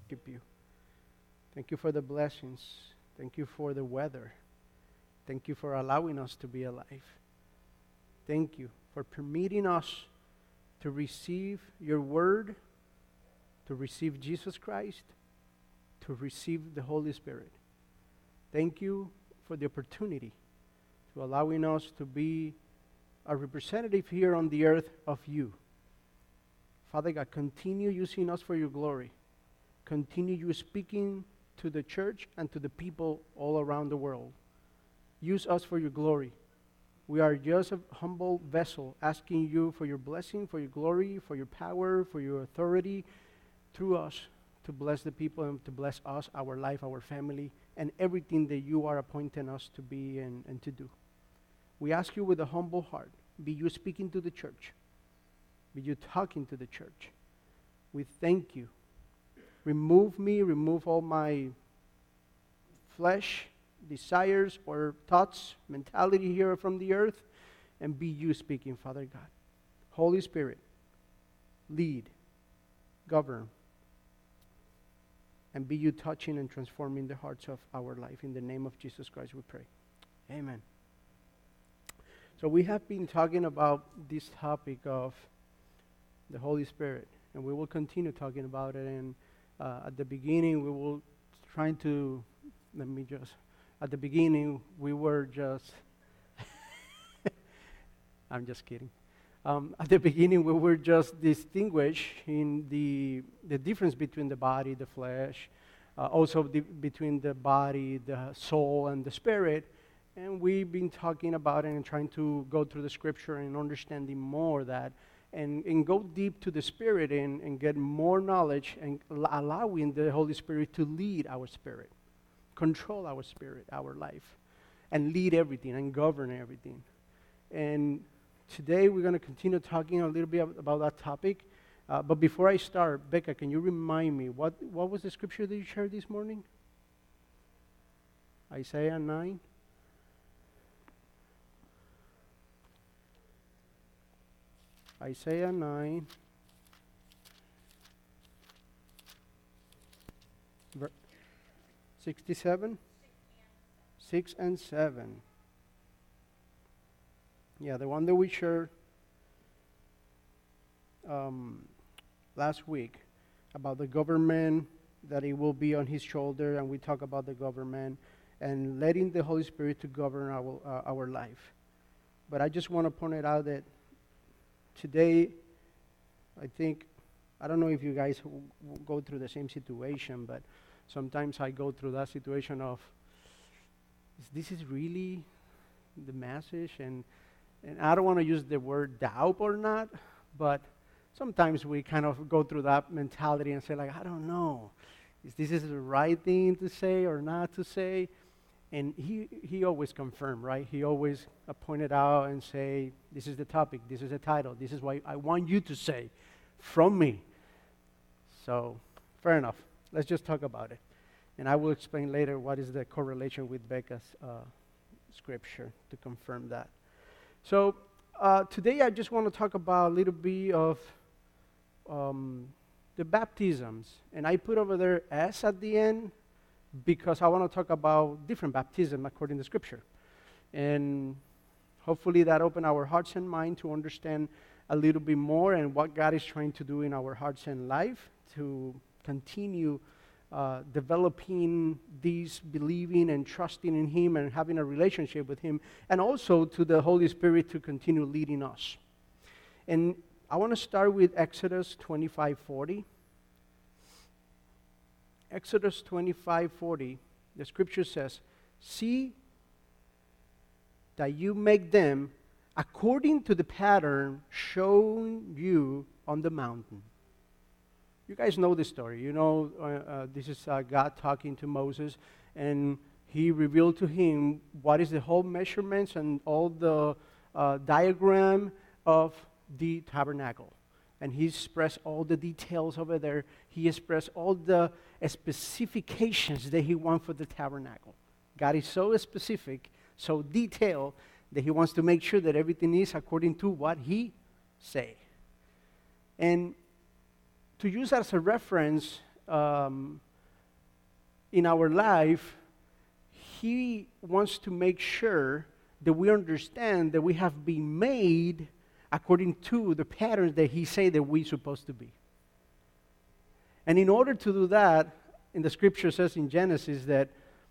worship you. Thank you for the blessings. Thank you for the weather. Thank you for allowing us to be alive. Thank you for permitting us to receive your word, to receive Jesus Christ, to receive the Holy Spirit. Thank you for the opportunity to allowing us to be a representative here on the earth of you. Father God, continue using us for your glory. Continue you speaking to the church and to the people all around the world. Use us for your glory. We are just a humble vessel asking you for your blessing, for your glory, for your power, for your authority through us to bless the people and to bless us, our life, our family, and everything that you are appointing us to be and to do. We ask you with a humble heart, be you speaking to the church. Be you talking to the church. We thank you. Remove me, remove all my flesh, desires, or thoughts, mentality here from the earth, and be you speaking, Father God. Holy Spirit, lead, govern, and be you touching and transforming the hearts of our life. In the name of Jesus Christ we pray. Amen. So we have been talking about this topic of the Holy Spirit, and we will continue talking about it. And at the beginning, we will trying to, at the beginning, we were just, I'm just kidding. At the beginning, we were just distinguishing the difference between the body, the flesh, also between the body, the soul, and the spirit. And we've been talking about it and trying to go through the scripture and understanding more that, and go deep to the Spirit and get more knowledge and allowing the Holy Spirit to lead our spirit, control our spirit, our life, and lead everything and govern everything. And today we're going to continue talking a little bit about that topic. But before I start, Becca, can you remind me, what was the scripture that you shared this morning? Isaiah 9? Isaiah 9, 67, 6 and 7. Yeah, the one that we shared last week about the government, that it will be on his shoulder, and we talk about the government and letting the Holy Spirit to govern our life. But I just want to point it out that today, I don't know if you guys go through the same situation, but sometimes I go through that situation of, this is really the message? And I don't want to use the word doubt or not, but sometimes we kind of go through that mentality and say, like, I don't know, is this the right thing to say or not to say? And he always confirmed, right? He always pointed out and say, this is the topic, this is the title, this is what I want you to say from me. So, fair enough. Let's just talk about it. And I will explain later what is the correlation with Becca's scripture to confirm that. So, today I just want to talk about a little bit of the baptisms. And I put over there S at the end, because I want to talk about different baptism according to Scripture. And hopefully that open our hearts and mind to understand a little bit more and what God is trying to do in our hearts and life to continue developing these, believing and trusting in Him and having a relationship with Him, and also to the Holy Spirit to continue leading us. And I want to start with Exodus 25:40. Exodus 25:40, the scripture says, see that you make them according to the pattern shown you on the mountain. You guys know this story. You know, this is God talking to Moses, and He revealed to him what is the whole measurements and all the diagram of the tabernacle. And He expressed all the details over there. He expressed all the specifications that He wants for the tabernacle. God is so specific, so detailed, that He wants to make sure that everything is according to what He say. And to use as a reference, in our life, He wants to make sure that we understand that we have been made according to the patterns that He said that we're supposed to be. And in order to do that, in the scripture says in Genesis that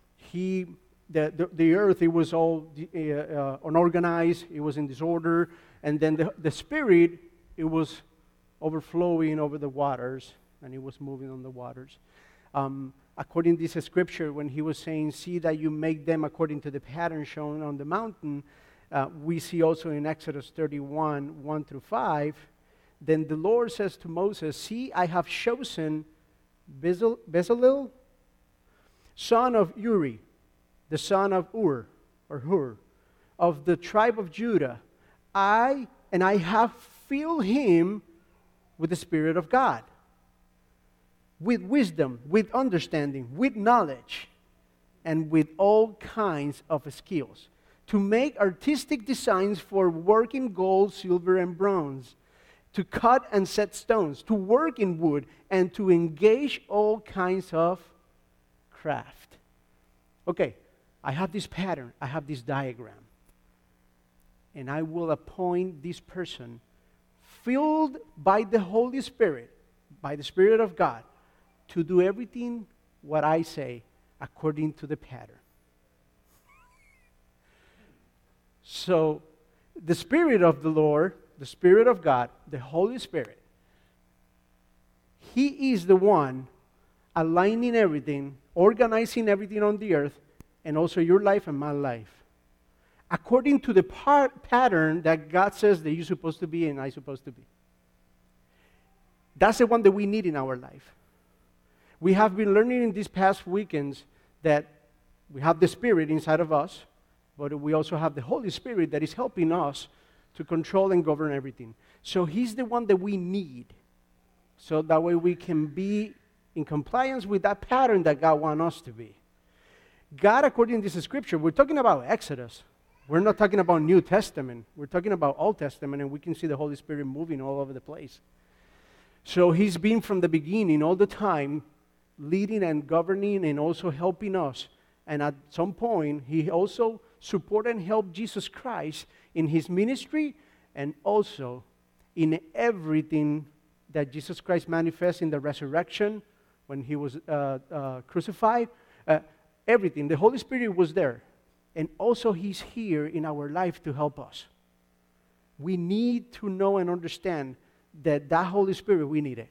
the earth, it was all unorganized, it was in disorder, and then the Spirit, it was overflowing over the waters, and it was moving on the waters. According to this scripture, when He was saying, see that you make them according to the pattern shown on the mountain, we see also in Exodus 31, 1 through 5, then the Lord says to Moses, see, I have chosen Bezalel, son of Uri, the son of Hur, of the tribe of Judah. I have filled him with the Spirit of God, with wisdom, with understanding, with knowledge, and with all kinds of skills, to make artistic designs for work in gold, silver, and bronze, to cut and set stones, to work in wood, and to engage all kinds of craft. Okay, I have this pattern, I have this diagram, and I will appoint this person filled by the Holy Spirit, by the Spirit of God, to do everything what I say according to the pattern. So, the Spirit of the Lord, the Spirit of God, the Holy Spirit, He is the one aligning everything, organizing everything on the earth, and also your life and my life, according to the pattern that God says that you're supposed to be and I'm supposed to be. That's the one that we need in our life. We have been learning in these past weekends that we have the Spirit inside of us, but we also have the Holy Spirit that is helping us to control and govern everything. So He's the one that we need, so that way we can be in compliance with that pattern that God wants us to be. God, according to this scripture, we're talking about Exodus. We're not talking about New Testament. We're talking about Old Testament, and we can see the Holy Spirit moving all over the place. So He's been from the beginning, all the time, leading and governing and also helping us. And at some point, He also supported and helped Jesus Christ in His ministry and also in everything that Jesus Christ manifests in the resurrection when He was crucified. Everything. The Holy Spirit was there. And also He's here in our life to help us. We need to know and understand that Holy Spirit, we need it.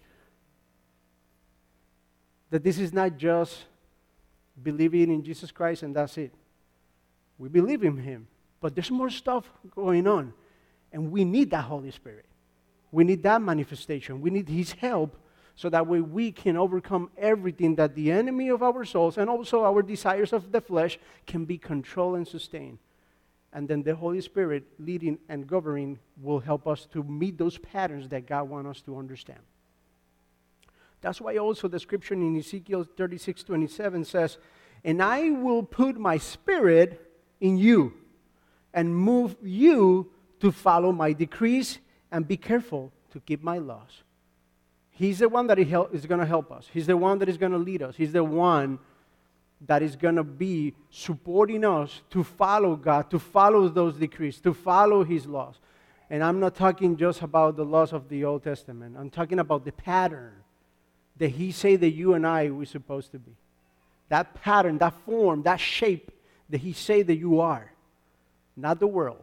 That this is not just believing in Jesus Christ and that's it. We believe in Him, but there's more stuff going on. And we need that Holy Spirit. We need that manifestation. We need His help so that way we can overcome everything that the enemy of our souls and also our desires of the flesh can be controlled and sustained. And then the Holy Spirit leading and governing will help us to meet those patterns that God wants us to understand. That's why also the scripture in Ezekiel 36:27 says, and I will put my Spirit in you and move you to follow my decrees and be careful to keep my laws. He's the one that is going to help us. He's the one that is going to lead us. He's the one that is going to be supporting us to follow God, to follow those decrees, to follow His laws. And I'm not talking just about the laws of the Old Testament. I'm talking about the pattern that He said that you and I were supposed to be. That pattern, that form, that shape that He said that you are, not the world.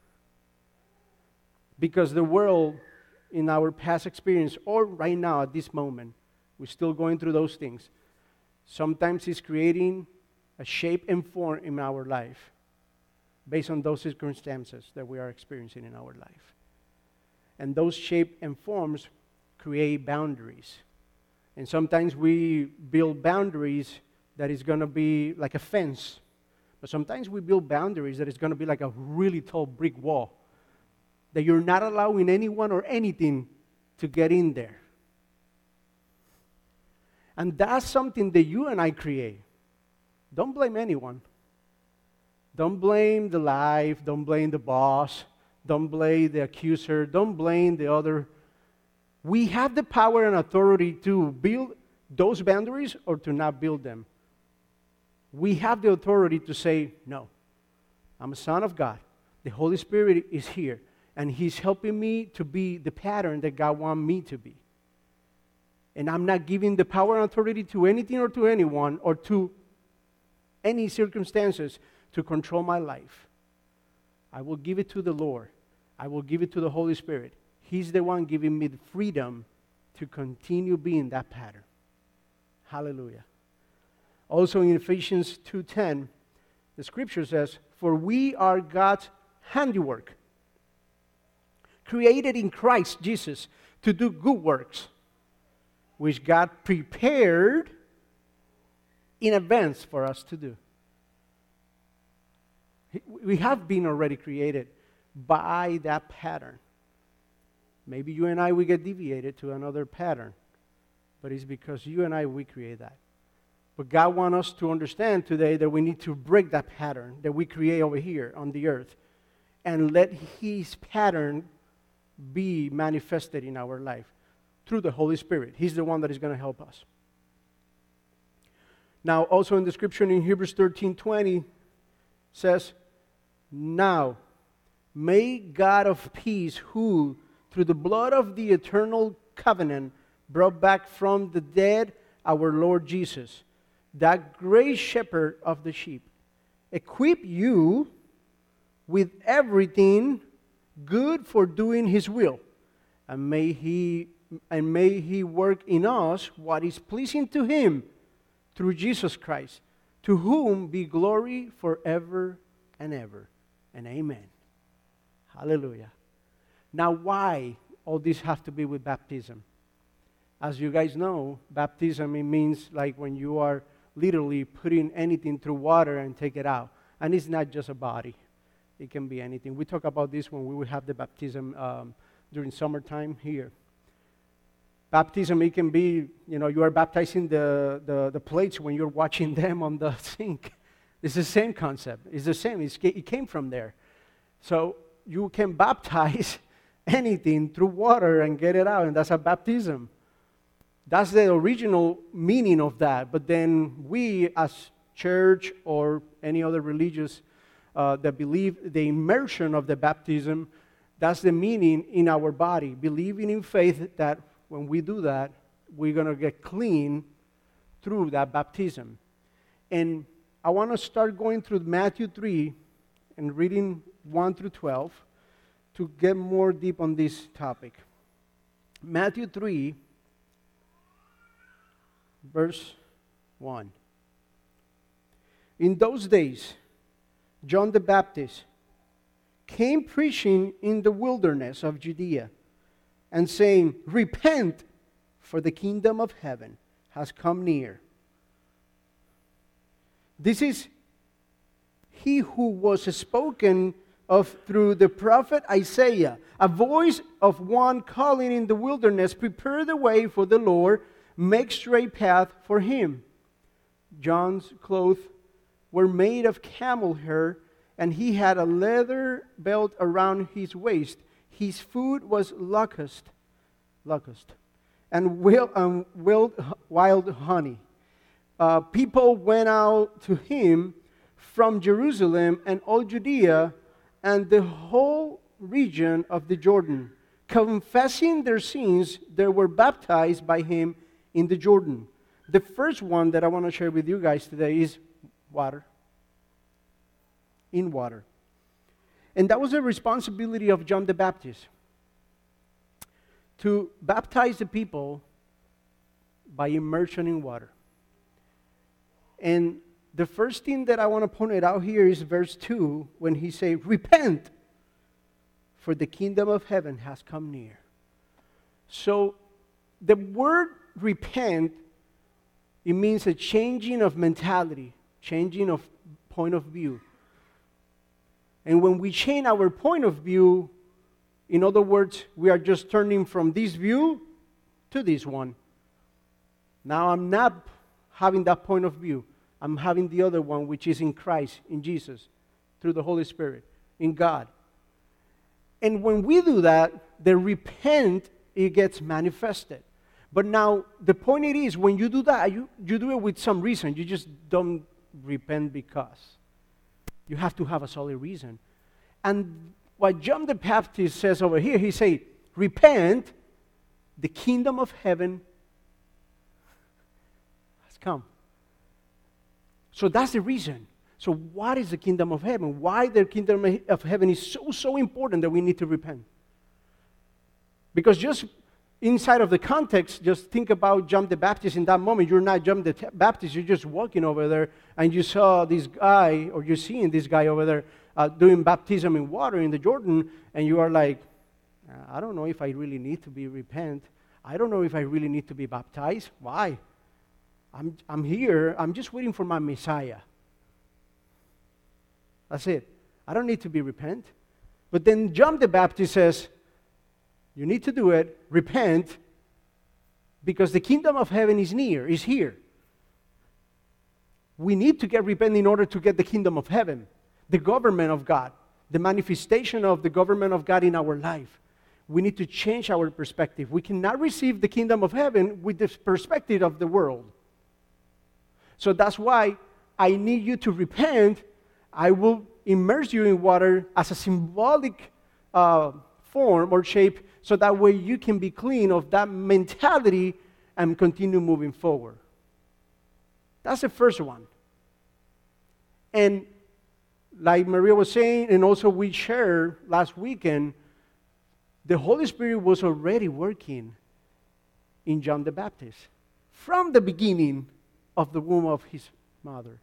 Because the world, in our past experience, or right now at this moment, we're still going through those things. Sometimes it's creating a shape and form in our life based on those circumstances that we are experiencing in our life. And those shape and forms create boundaries. And sometimes we build boundaries that is going to be like a fence. But sometimes we build boundaries that is going to be like a really tall brick wall, that you're not allowing anyone or anything to get in there. And that's something that you and I create. Don't blame anyone. Don't blame the life. Don't blame the boss. Don't blame the accuser. Don't blame the other. We have the power and authority to build those boundaries or to not build them. We have the authority to say, no, I'm a son of God. The Holy Spirit is here, and He's helping me to be the pattern that God wants me to be. And I'm not giving the power and authority to anything or to anyone or to any circumstances to control my life. I will give it to the Lord. I will give it to the Holy Spirit. He's the one giving me the freedom to continue being that pattern. Hallelujah. Also in Ephesians 2:10, the scripture says, "For we are God's handiwork, created in Christ Jesus to do good works, which God prepared in advance for us to do." We have been already created by that pattern. Maybe you and I, we get deviated to another pattern, but it's because you and I, we create that. But God wants us to understand today that we need to break that pattern that we create over here on the earth and let His pattern be manifested in our life through the Holy Spirit. He's the one that is going to help us. Now, also in the scripture in Hebrews 13:20 says, "Now, may God of peace, who through the blood of the eternal covenant brought back from the dead our Lord Jesus, that great shepherd of the sheep, equip you with everything good for doing His will, and may He work in us what is pleasing to Him through Jesus Christ, to whom be glory forever and ever. And amen." Hallelujah. Now, why all this has to be with baptism? As you guys know, baptism, it means like when you are literally putting anything through water and take it out. And it's not just a body. It can be anything. We talk about this when we will have the baptism during summertime here. Baptism, it can be, you are baptizing the plates when you're watching them on the sink. It's the same concept. It's the same. It came from there. So you can baptize anything through water and get it out, and that's a baptism. That's the original meaning of that. But then we, as church or any other religious that believe the immersion of the baptism, that's the meaning in our body. Believing in faith that when we do that, we're going to get clean through that baptism. And I want to start going through Matthew 3 and reading 1 through 12 to get more deep on this topic. Matthew 3, verse 1. "In those days, John the Baptist came preaching in the wilderness of Judea and saying, 'Repent, for the kingdom of heaven has come near.' This is he who was spoken of through the prophet Isaiah, a voice of one calling in the wilderness, 'Prepare the way for the Lord, make straight path for Him.' John's clothes were made of camel hair, and he had a leather belt around his waist. His food was locust, and wild honey. People went out to him from Jerusalem and all Judea and the whole region of the Jordan. Confessing their sins, they were baptized by him in the Jordan." The first one that I want to share with you guys today is water. In water. And that was the responsibility of John the Baptist, to baptize the people by immersion in water. And the first thing that I want to point it out here is verse 2, when he says, "Repent, for the kingdom of heaven has come near." So the word repent, it means a changing of mentality, changing of point of view. And when we change our point of view, in other words, we are just turning from this view to this one. Now I'm not having that point of view. I'm having the other one, which is in Christ, in Jesus, through the Holy Spirit, in God. And when we do that, the repent, it gets manifested. But now, the point it is, when you do that, you do it with some reason. You just don't repent because. You have to have a solid reason. And what John the Baptist says over here, he says, repent, the kingdom of heaven has come. So that's the reason. So what is the kingdom of heaven? Why the kingdom of heaven is so important that we need to repent? Because just inside of the context, just think about John the Baptist in that moment. You're not John the Baptist, you're just walking over there and you saw this guy, or you're seeing this guy over there doing baptism in water in the Jordan, and you are like, I don't know if I really need to be repent. I don't know if I really need to be baptized. Why? I'm here. I'm just waiting for my Messiah. That's it. I don't need to be repent. But then John the Baptist says, you need to do it, repent, because the kingdom of heaven is near, is here. We need to get repent in order to get the kingdom of heaven, the government of God, the manifestation of the government of God in our life. We need to change our perspective. We cannot receive the kingdom of heaven with the perspective of the world. So that's why I need you to repent. I will immerse you in water as a symbolic form or shape, so that way you can be clean of that mentality and continue moving forward. That's the first one. And like Maria was saying, and also we shared last weekend, the Holy Spirit was already working in John the Baptist from the beginning of the womb of his mother.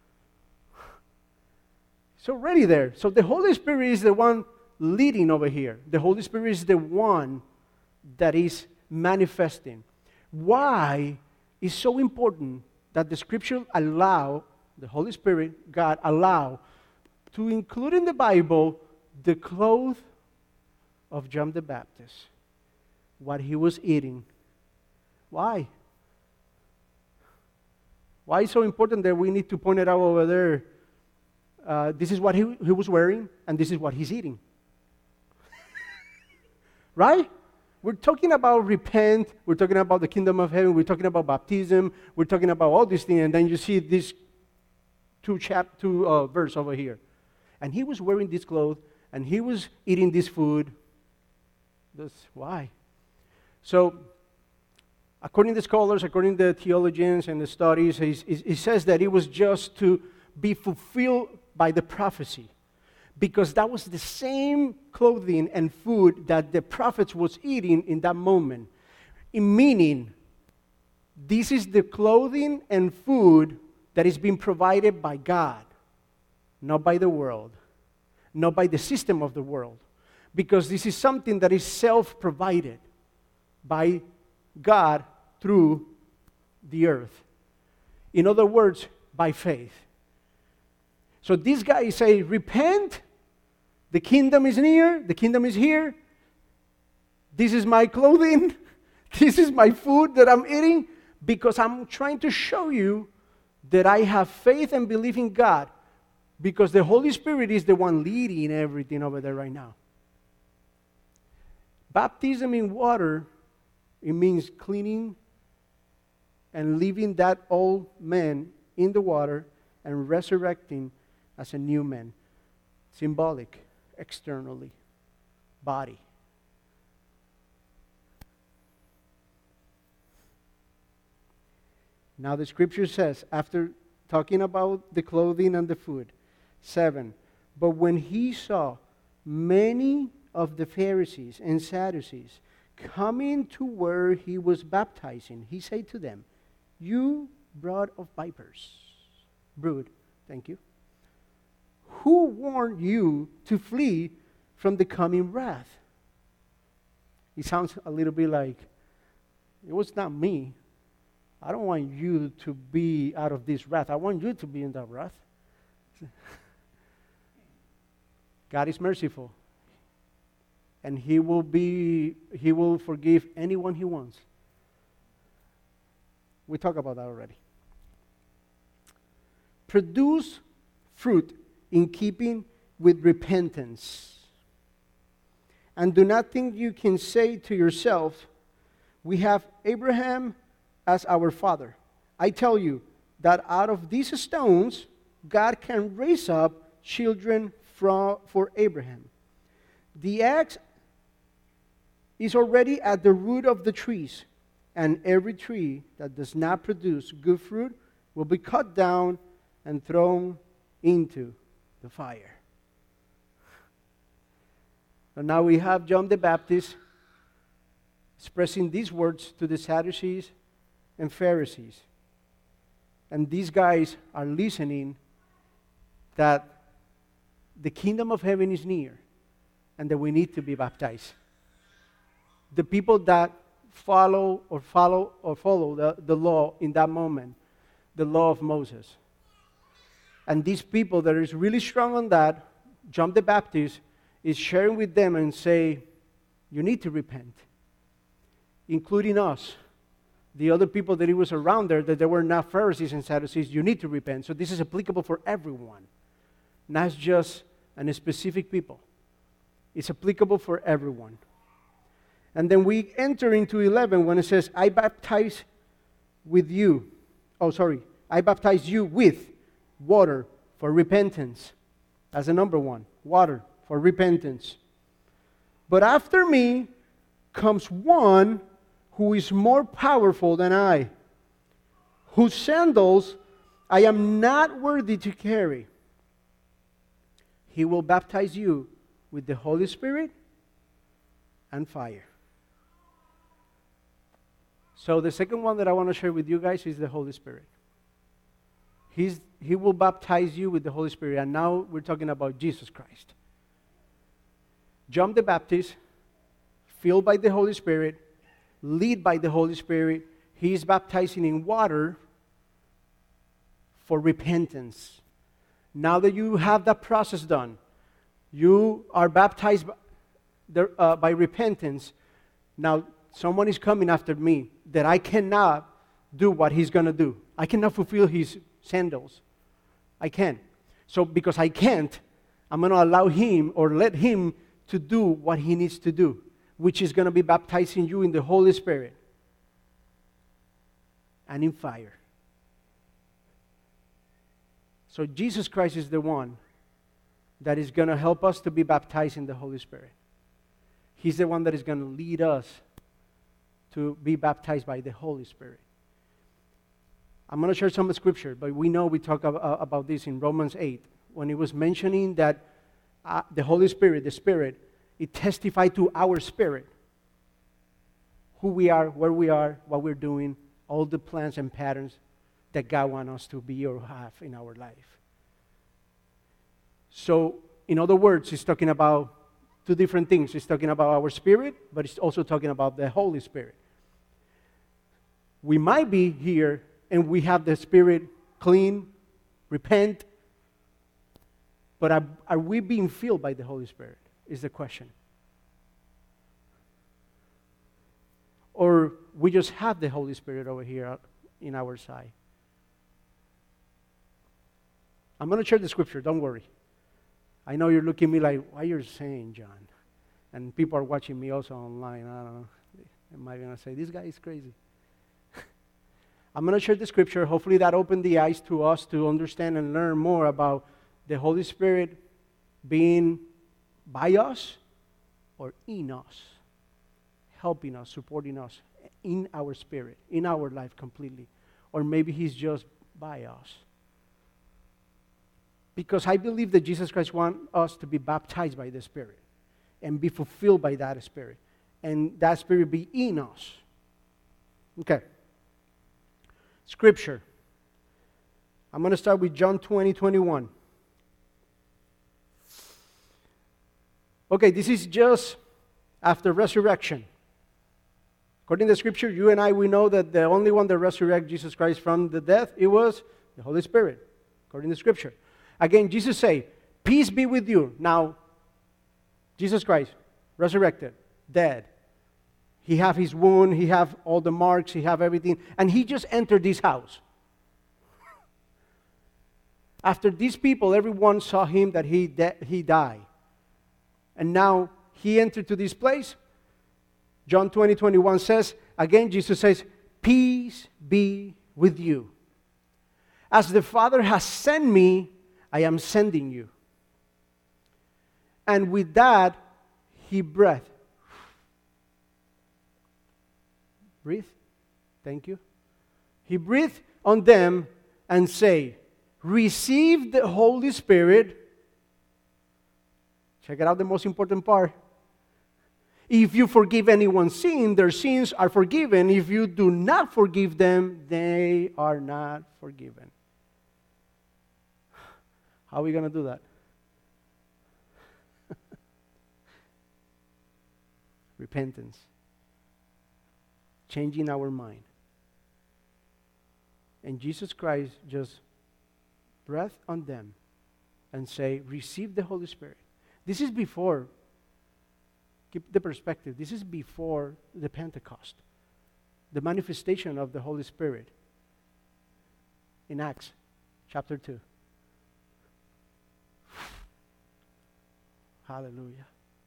It's already there. So the Holy Spirit is the one leading over here. The Holy Spirit is the one that is manifesting. Why is so important that the Scripture allow, the Holy Spirit, God allow, to include in the Bible the clothes of John the Baptist, what he was eating. Why? Why is it so important that we need to point it out over there? This is what he was wearing, and this is what he's eating. Right? We're talking about repent, we're talking about the kingdom of heaven, we're talking about baptism, we're talking about all these things, and then you see this two verse over here. And he was wearing this clothes, and he was eating this food. That's why. So, according to scholars, according to the theologians and the studies, he says that it was just to be fulfilled by the prophecy. Because that was the same clothing and food that the prophets was eating in that moment. Meaning, this is the clothing and food that is being provided by God, not by the world, not by the system of the world. Because this is something that is self-provided by God through the earth. In other words, by faith. So this guy say, repent, the kingdom is near, the kingdom is here. This is my clothing, this is my food that I'm eating, because I'm trying to show you that I have faith and believe in God, because the Holy Spirit is the one leading everything over there right now. Baptism in water, it means cleaning and leaving that old man in the water and resurrecting as a new man. Symbolic, externally, body. Now the scripture says, after talking about the clothing and the food, 7, but when he saw many of the Pharisees and Sadducees coming to where he was baptizing, he said to them, you brood of vipers, brood, thank you, who warned you to flee from the coming wrath? It sounds a little bit like, it was not me. I don't want you to be out of this wrath. I want you to be in that wrath. God is merciful. And He will forgive anyone He wants. We talked about that already. Produce fruit in keeping with repentance. And do not think you can say to yourself, We have Abraham as our father. I tell you that out of these stones, God can raise up children for Abraham. The axe is already at the root of the trees, and every tree that does not produce good fruit will be cut down and thrown into the fire. So now we have John the Baptist expressing these words to the Sadducees and Pharisees. And these guys are listening that the kingdom of heaven is near and that we need to be baptized. The people that follow the law in that moment, the law of Moses. And these people that is really strong on that, John the Baptist is sharing with them and say, you need to repent. Including us, the other people that he was around there, that they were not Pharisees and Sadducees, you need to repent. So this is applicable for everyone, not just a specific people. It's applicable for everyone. And then we enter into 11 when it says, I baptize you with water for repentance. As a number one, water for repentance. But after me comes one who is more powerful than I, whose sandals I am not worthy to carry. He will baptize you with the Holy Spirit and fire. So the second one that I want to share with you guys is the Holy Spirit. He will baptize you with the Holy Spirit. And now we're talking about Jesus Christ. John the Baptist, filled by the Holy Spirit, led by the Holy Spirit, he is baptizing in water for repentance. Now that you have that process done, you are baptized by repentance. Now, someone is coming after me that I cannot do what he's going to do. I cannot fulfill his sandals. I can't. So because I can't, I'm going to allow him or let him to do what he needs to do, which is going to be baptizing you in the Holy Spirit and in fire. So Jesus Christ is the one that is going to help us to be baptized in the Holy Spirit. He's the one that is going to lead us to be baptized by the Holy Spirit. I'm going to share some scripture, but we know we talk about this in Romans 8, when it was mentioning that the Holy Spirit, the Spirit, it testified to our spirit who we are, where we are, what we're doing, all the plans and patterns that God wants us to be or have in our life. So, in other words, it's talking about two different things. It's talking about our spirit, but it's also talking about the Holy Spirit. We might be here and we have the Spirit clean, repent, but are we being filled by the Holy Spirit is the question. Or we just have the Holy Spirit over here in our side. I'm going to share the scripture, don't worry. I know you're looking at me like, why you're saying, John? And people are watching me also online. I don't know. Am I going to say, this guy is crazy? I'm going to share the scripture. Hopefully that opened the eyes to us to understand and learn more about the Holy Spirit being by us or in us, helping us, supporting us in our spirit, in our life completely. Or maybe he's just by us. Because I believe that Jesus Christ wants us to be baptized by the Spirit and be fulfilled by that Spirit. And that Spirit be in us. Okay. Scripture. I'm going to start with John 20:21. Okay, this is just after resurrection. According to the Scripture, you and I, we know that the only one that resurrected Jesus Christ from the death, it was the Holy Spirit. According to the Scripture. Again, Jesus say, peace be with you. Now, Jesus Christ, resurrected, dead. He have his wound, he have all the marks, he have everything. And he just entered this house. After these people, everyone saw him that he died. And now he entered to this place. John 20:21 says, again, Jesus says, peace be with you. As the Father has sent me, I am sending you. And with that, he breathed. Breathe. Thank you. He breathed on them and say, receive the Holy Spirit. Check it out, the most important part. If you forgive anyone's sin, their sins are forgiven. If you do not forgive them, they are not forgiven. How are we going to do that? Repentance. Changing our mind. And Jesus Christ just breathed on them and say, receive the Holy Spirit. This is before, keep the perspective, this is before the Pentecost, the manifestation of the Holy Spirit in Acts chapter 2. Hallelujah.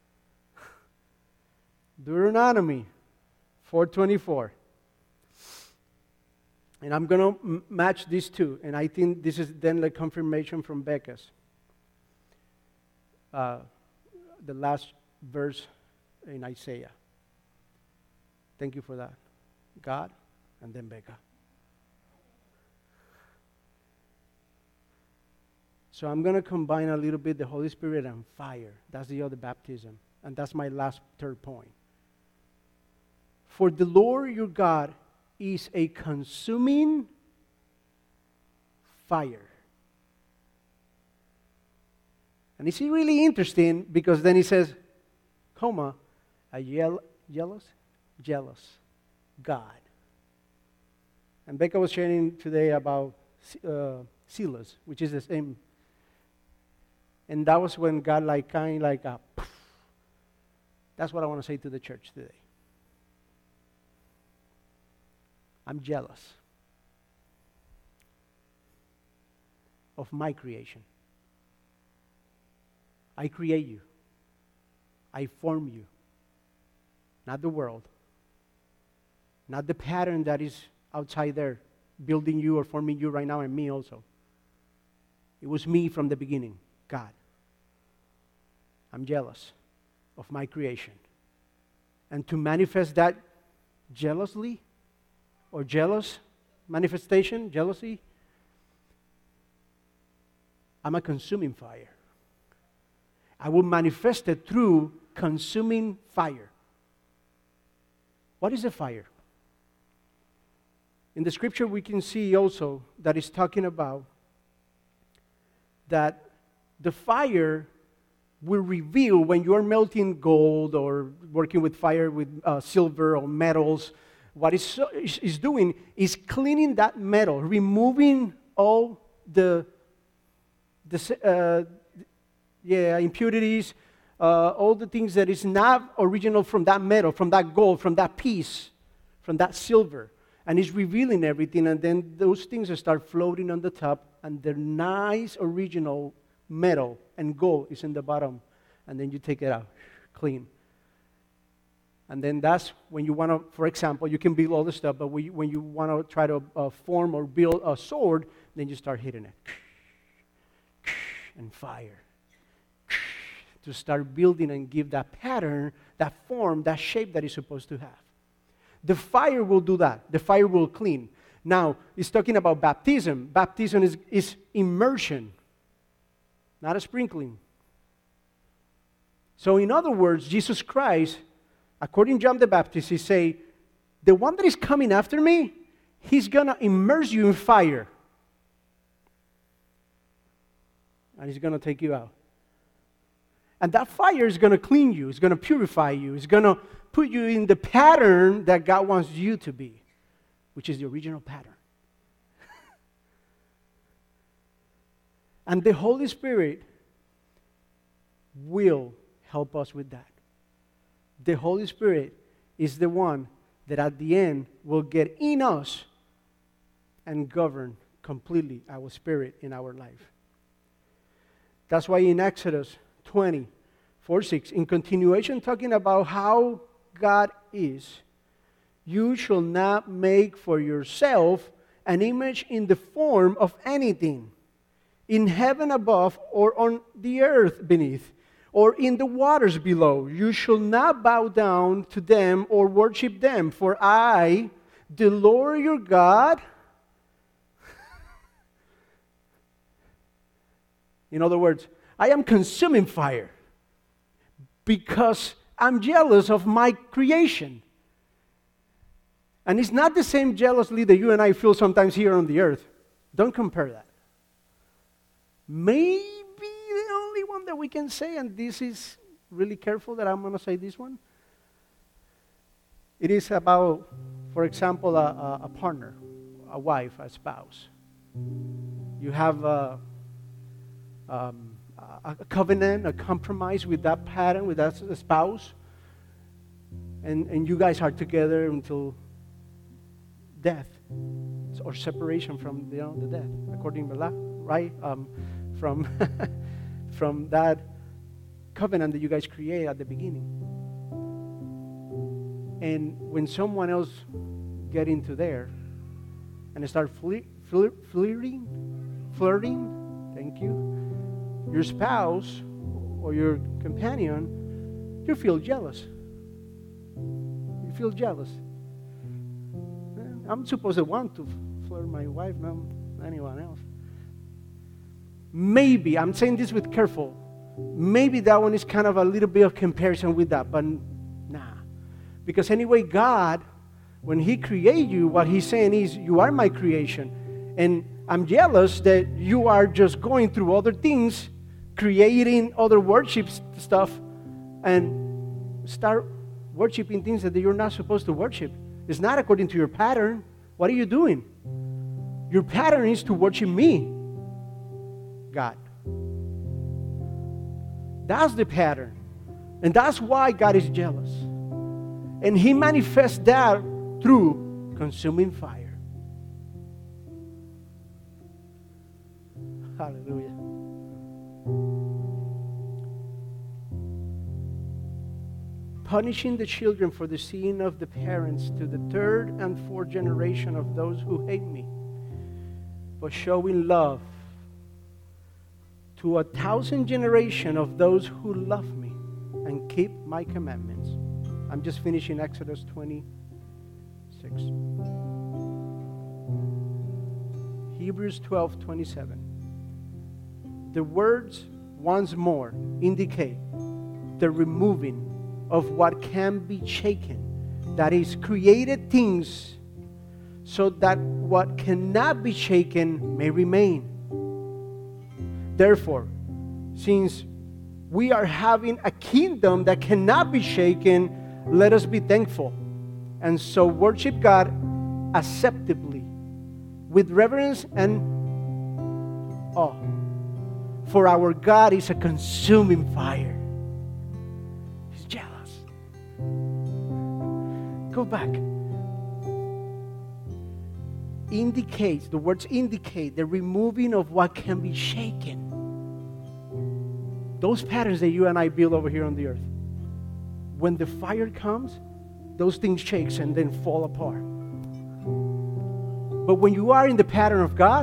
Deuteronomy 4:24. And I'm going to match these two. And I think this is then the confirmation from Becca's. The last verse in Isaiah. Thank you for that. God, and then Becca. So I'm going to combine a little bit the Holy Spirit and fire. That's the other baptism. And that's my last third point. For the Lord your God is a consuming fire. And it's really interesting because then he says, a jealous God. And Becca was sharing today about Silas, which is the same. And that was when God that's what I want to say to the church today. I'm jealous of my creation. I create you. I form you. Not the world. Not the pattern that is outside there building you or forming you right now, and me also. It was me from the beginning, God. I'm jealous of my creation. And to manifest that jealously, or jealous manifestation, jealousy, I'm a consuming fire. I will manifest it through consuming fire. What is a fire? In the scripture we can see also that it's talking about that the fire will reveal when you are melting gold or working with fire with silver or metals. What it's doing is cleaning that metal, removing all the impurities, all the things that is not original from that metal, from that gold, from that piece, from that silver. And it's revealing everything, and then those things start floating on the top, and the nice original metal and gold is in the bottom, and then you take it out, clean. And then that's when you want to, for example, you can build all the stuff, but when you want to try to form or build a sword, then you start hitting it. And fire. To start building and give that pattern, that form, that shape that it's supposed to have. The fire will do that. The fire will clean. Now, it's talking about baptism. Baptism is immersion, not a sprinkling. So in other words, Jesus Christ, according to John the Baptist, he say, the one that is coming after me, he's going to immerse you in fire. And he's going to take you out. And that fire is going to clean you. It's going to purify you. It's going to put you in the pattern that God wants you to be, which is the original pattern. And the Holy Spirit will help us with that. The Holy Spirit is the one that at the end will get in us and govern completely our spirit in our life. That's why in Exodus 20, 4, 6, in continuation talking about how God is, you shall not make for yourself an image in the form of anything in heaven above or on the earth beneath or in the waters below. You shall not bow down to them or worship them, for I, the Lord your God, in other words, I am consuming fire because I'm jealous of my creation. And it's not the same jealousy that you and I feel sometimes here on the earth. Don't compare that. Maybe the only one that we can say, and this is really careful that I'm going to say this one, it is about, for example, a partner, a wife, a spouse. You have a covenant, a compromise with that parent, with that spouse, and you guys are together until death or separation from the death, according to Allah, right? From from that covenant that you guys create at the beginning. And when someone else get into there and start flirting, thank you, your spouse or your companion, you feel jealous. You feel jealous. I'm supposed to want to flirt my wife, not anyone else. Maybe, I'm saying this with careful, maybe that one is kind of a little bit of comparison with that, but nah. Because anyway, God, when He created you, what He's saying is, you are my creation. And I'm jealous that you are just going through other things, creating other worship stuff, and start worshiping things that you're not supposed to worship. It's not according to your pattern. What are you doing? Your pattern is to worship me, God. That's the pattern. And that's why God is jealous. And He manifests that through consuming fire. Hallelujah. Punishing the children for the sin of the parents to the third and fourth generation of those who hate me, but showing love to 1,000 generations of those who love me and keep my commandments. I'm just finishing Exodus 26. Hebrews 12:27. The words once more indicate the removing of what can be shaken, that is, created things, so that what cannot be shaken may remain. Therefore, since we are having a kingdom that cannot be shaken, let us be thankful, and so worship God acceptably, with reverence and awe. For our God is a consuming fire. He's jealous. Go back. Indicates, the words indicate the removing of what can be shaken. Those patterns that you and I build over here on the earth. When the fire comes, those things shake and then fall apart. But when you are in the pattern of God,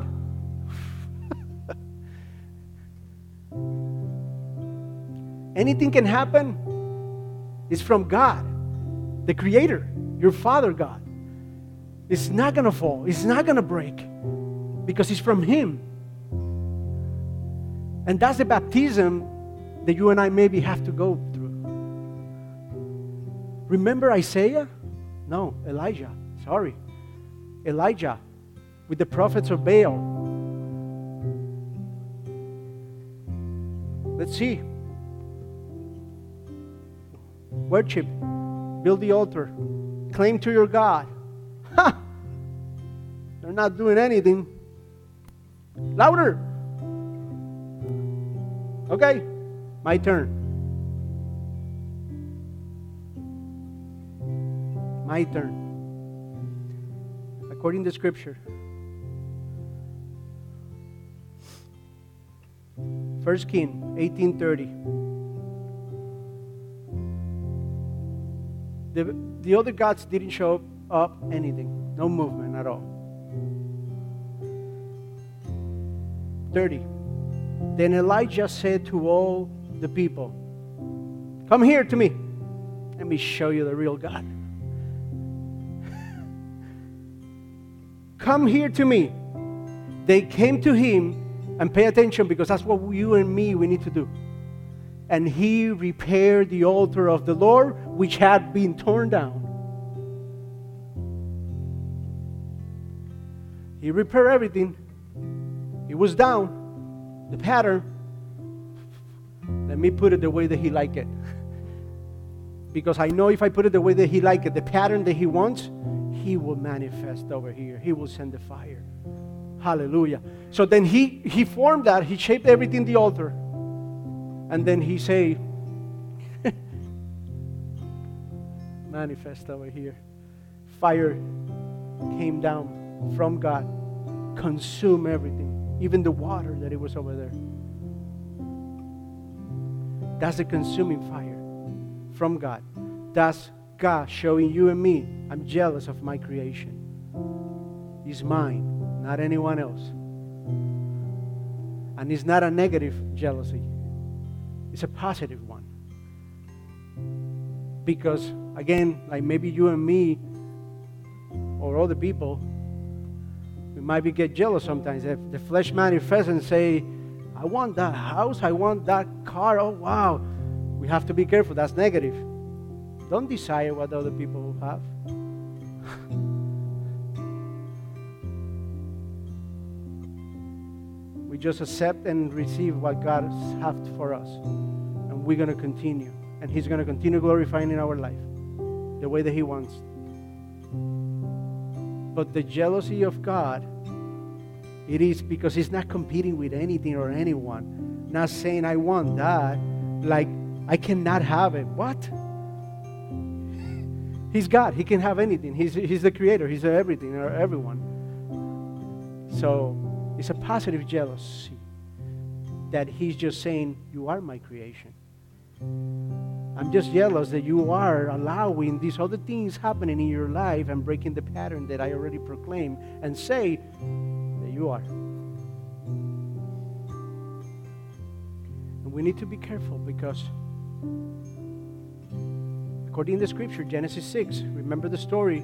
anything can happen. It's from God, the Creator, your Father God. It's not going to fall. It's not going to break because it's from Him. And that's the baptism that you and I maybe have to go through. Remember Isaiah? No, Elijah. Sorry. Elijah with the prophets of Baal. Let's see. Worship. Build the altar. Claim to your God. Ha! They're not doing anything. Louder. Okay, my turn. My turn. According to Scripture. 1 Kings 18:30. The other gods didn't show up anything. No movement at all. 30. Then Elijah said to all the people, come here to me. Let me show you the real God. Come here to me. They came to him, and pay attention because that's what you and me, we need to do. And he repaired the altar of the Lord, which had been torn down. He repaired everything. It was down. The pattern. Let me put it the way that he liked it. Because I know if I put it the way that he liked it, the pattern that he wants, he will manifest over here. He will send the fire. Hallelujah. So then he formed that. He shaped everything the altar. And then he say, manifest over here. Fire came down from God. Consume everything. Even the water that it was over there. That's the consuming fire from God. That's God showing you and me, I'm jealous of my creation. It's mine, not anyone else. And it's not a negative jealousy. It's a positive one. Because, again, like maybe you and me or other people, we might get jealous sometimes. If the flesh manifests and say, I want that house, I want that car, oh wow. We have to be careful, that's negative. Don't desire what other people have. We just accept and receive what God has for us. And we're going to continue. And He's going to continue glorifying in our life the way that He wants. But the jealousy of God, it is because He's not competing with anything or anyone. Not saying, I want that. Like, I cannot have it. What? He's God. He can have anything. He's the creator. He's everything or everyone. So it's a positive jealousy that He's just saying, you are my creation. I'm just jealous that you are allowing these other things happening in your life and breaking the pattern that I already proclaimed and say that you are. And we need to be careful because according to the scripture, Genesis 6, remember the story.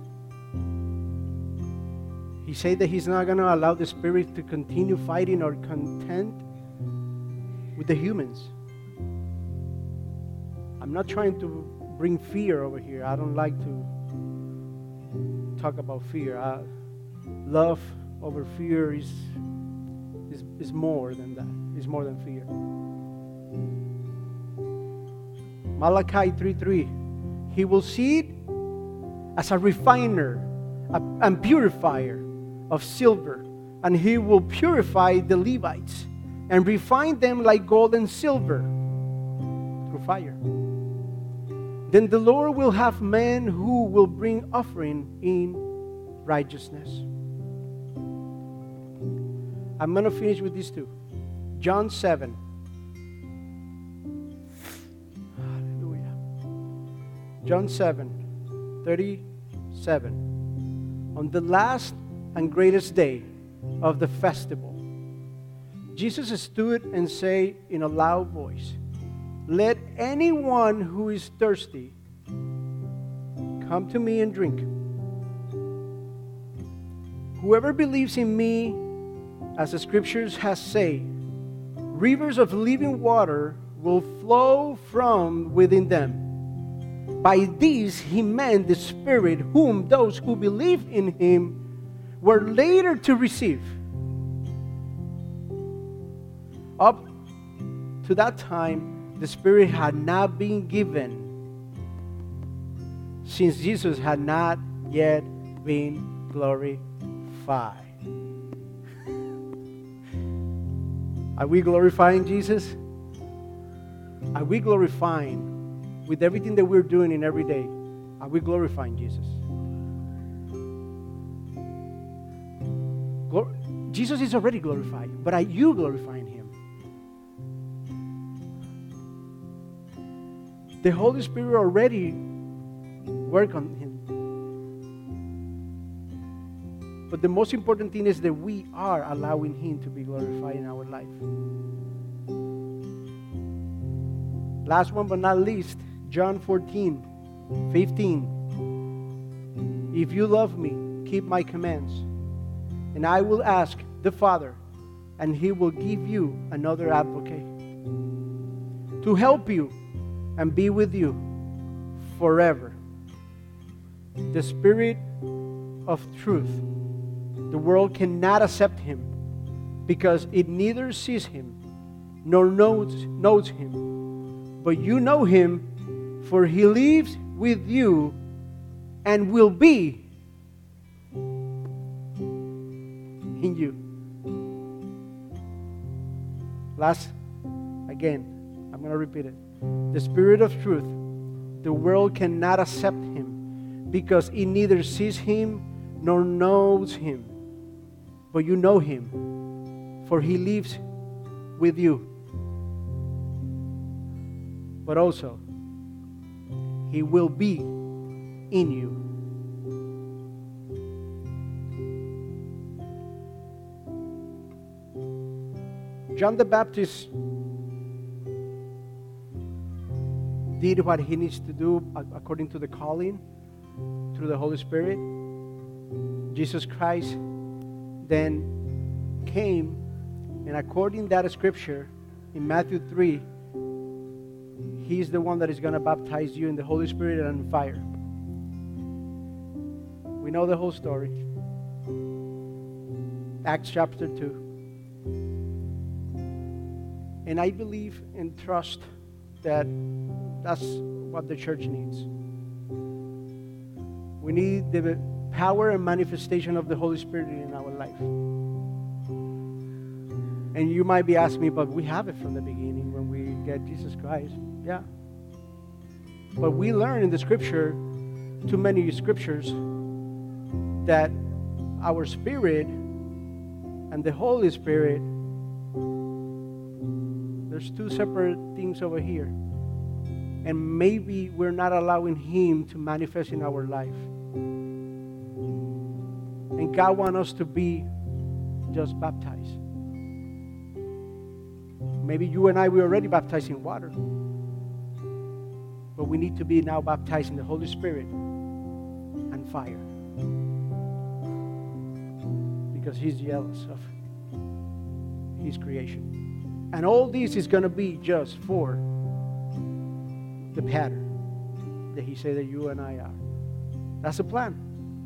He said that He's not going to allow the spirit to continue fighting or content with the humans. I'm not trying to bring fear over here. I don't like to talk about fear. Love over fear is more than that. It's more than fear. Malachi 3:3. He will sit as a refiner and purifier of silver, and He will purify the Levites and refine them like gold and silver through fire. Then the Lord will have men who will bring offering in righteousness. I'm going to finish with these two. John 7. Hallelujah. John 7:37. On the last and greatest day of the festival, Jesus stood and said in a loud voice, let anyone who is thirsty come to me and drink. Whoever believes in me, as the scriptures has said, rivers of living water will flow from within them. By this He meant the Spirit whom those who believe in Him were later to receive. Up to that time, the Spirit had not been given, since Jesus had not yet been glorified. Are we glorifying Jesus? Are we glorifying with everything that we're doing in every day? Are we glorifying Jesus? Jesus is already glorified, but are you glorifying Him? The Holy Spirit already work on him. But the most important thing is that we are allowing him to be glorified in our life. Last one but not least, John 14:15. If you love me, keep my commands, and I will ask the Father, and he will give you another advocate to help you and be with you forever. The Spirit of truth. The world cannot accept him because it neither sees him nor knows him. But you know him, for he lives with you and will be in you. Again, I'm going to repeat it. The Spirit of truth, the world cannot accept him because it neither sees him nor knows him. But you know him, for he lives with you. But also, he will be in you. John the Baptist did what he needs to do according to the calling through the Holy Spirit. Jesus Christ then came, and according to that scripture in Matthew 3, he's the one that is going to baptize you in the Holy Spirit and in fire. We know the whole story. Acts chapter 2. And I believe and trust that that's what the church needs. We need the power and manifestation of the Holy Spirit in our life. And you might be asking me, but we have it from the beginning when we get Jesus Christ. Yeah. But we learn in the scripture, too many scriptures, that our spirit and the Holy Spirit, there's two separate things over here. And maybe we're not allowing him to manifest in our life. And God wants us to be just baptized. Maybe you and I, we already baptized in water. But we need to be now baptized in the Holy Spirit and fire. Because he's jealous of his creation. And all this is going to be just for the pattern that he said that you and I are. That's the plan.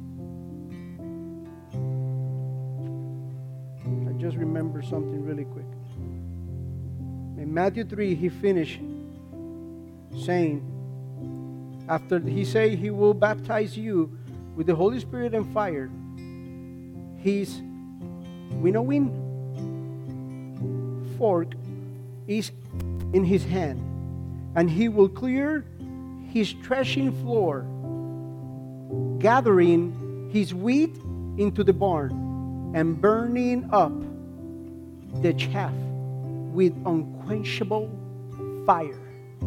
I just remember something really quick. In Matthew 3, he finished saying, after he said he will baptize you with the Holy Spirit and fire, his winnowing fork is in his hand, and he will clear his threshing floor, gathering his wheat into the barn and burning up the chaff with unquenchable fire.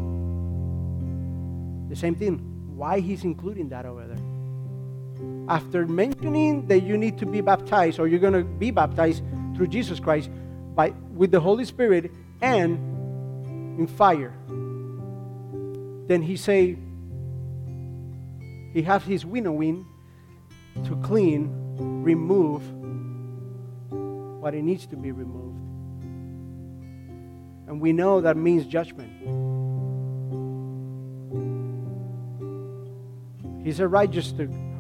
The same thing. Why he's including that over there? After mentioning that you need to be baptized, or you're going to be baptized through Jesus Christ with the Holy Spirit and in fire, then he say he has his winnowing to clean, remove what it needs to be removed. And we know that means judgment. He's a righteous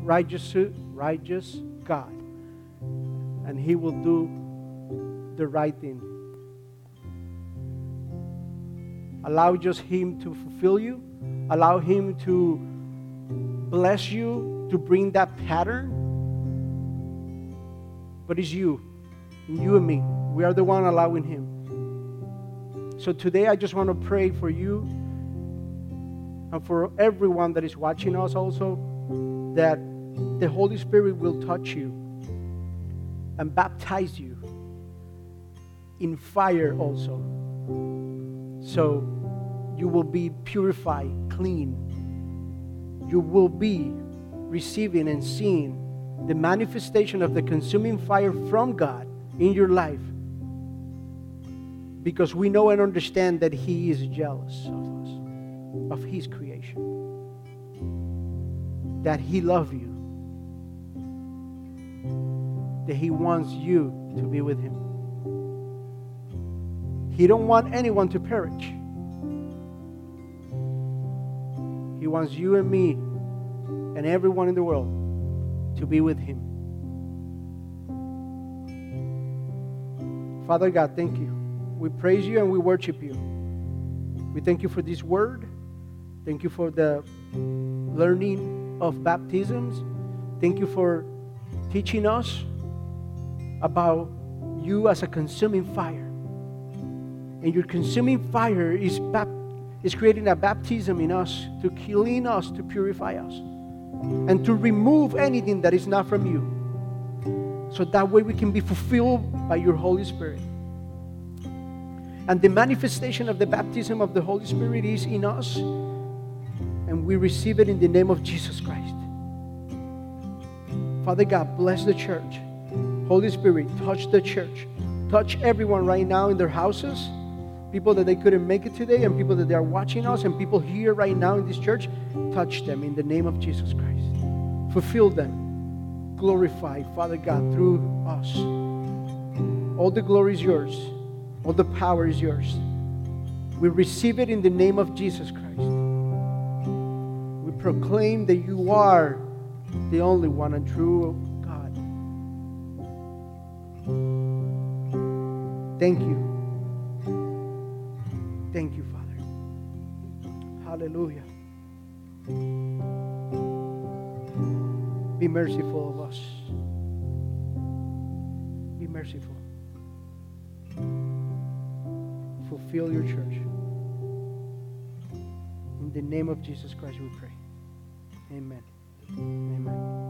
God. And he will do the right thing. Allow just him to fulfill you. Allow him to bless you, to bring that pattern. But it's you. And you and me. We are the one allowing him. So today I just want to pray for you and for everyone that is watching us also, that the Holy Spirit will touch you and baptize you in fire also. So you will be purified, clean, you will be receiving and seeing the manifestation of the consuming fire from God in your life, because we know and understand that He is jealous of us, of His creation, that He loves you, that He wants you to be with Him. He don't want anyone to perish. He wants you and me and everyone in the world to be with Him. Father God, thank you. We praise you and we worship you. We thank you for this word. Thank you for the learning of baptisms. Thank you for teaching us about you as a consuming fire. And your consuming fire is creating a baptism in us to clean us, to purify us, and to remove anything that is not from you. So that way we can be fulfilled by your Holy Spirit. And the manifestation of the baptism of the Holy Spirit is in us, and we receive it in the name of Jesus Christ. Father God, bless the church. Holy Spirit, touch the church. Touch everyone right now in their houses. People that they couldn't make it today, and people that they are watching us, and people here right now in this church. Touch them in the name of Jesus Christ. Fulfill them. Glorify, Father God, through us. All the glory is yours. All the power is yours. We receive it in the name of Jesus Christ. We proclaim that you are the only one and true God. Thank you. Thank you, Father. Hallelujah. Be merciful of us. Be merciful. Fulfill your church. In the name of Jesus Christ we pray. Amen. Amen.